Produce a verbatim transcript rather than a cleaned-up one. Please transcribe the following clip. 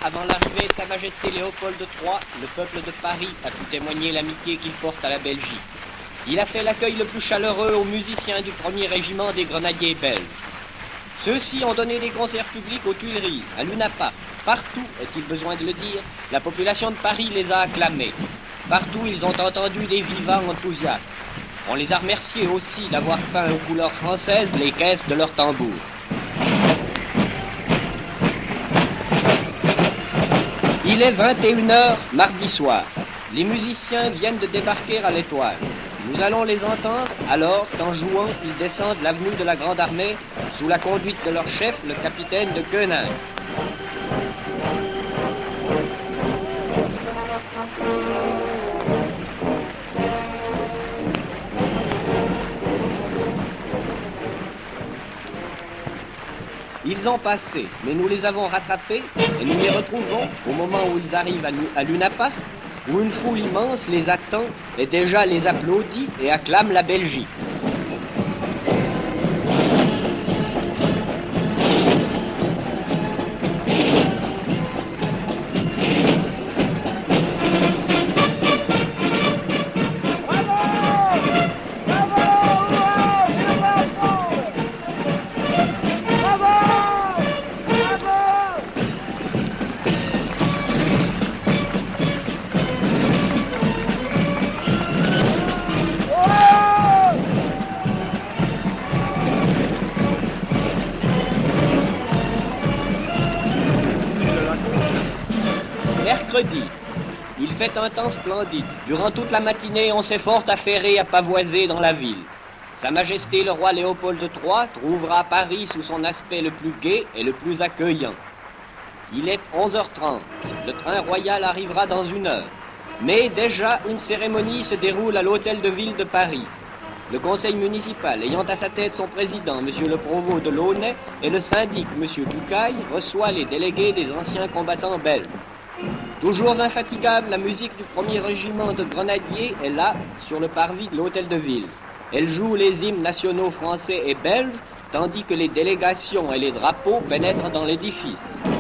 avant l'arrivée de Sa Majesté Léopold de Troyes, le peuple de Paris a pu témoigner l'amitié qu'il porte à la Belgique. Il a fait l'accueil le plus chaleureux aux musiciens du premier régiment des grenadiers belges. Ceux-ci ont donné des concerts publics aux Tuileries, à Luna Park. Partout, est-il besoin de le dire, la population de Paris les a acclamés. Partout, ils ont entendu des vivats enthousiastes. On les a remerciés aussi d'avoir peint aux couleurs françaises les caisses de leurs tambours. Il est vingt et une heures, mardi soir. Les musiciens viennent de débarquer à l'Étoile. Nous allons les entendre alors qu'en jouant, ils descendent l'avenue de la Grande Armée sous la conduite de leur chef, le capitaine de Koenig. Ils ont passé, mais nous les avons rattrapés et nous les retrouvons au moment où ils arrivent à Luna Park, où une foule immense les attend et déjà les applaudit et acclame la Belgique. Mercredi, il fait un temps splendide. Durant toute la matinée, on s'est fort affairé à pavoiser dans la ville. Sa Majesté le roi Léopold de Troyes trouvera Paris sous son aspect le plus gai et le plus accueillant. Il est onze heures trente. Le train royal arrivera dans une heure. Mais déjà, une cérémonie se déroule à l'hôtel de ville de Paris. Le conseil municipal, ayant à sa tête son président, M. le Provost de Launay, et le syndic, M. Bucaille, reçoit les délégués des anciens combattants belges. Toujours infatigable, la musique du premier régiment de grenadiers est là, sur le parvis de l'hôtel de ville. Elle joue les hymnes nationaux français et belges, tandis que les délégations et les drapeaux pénètrent dans l'édifice.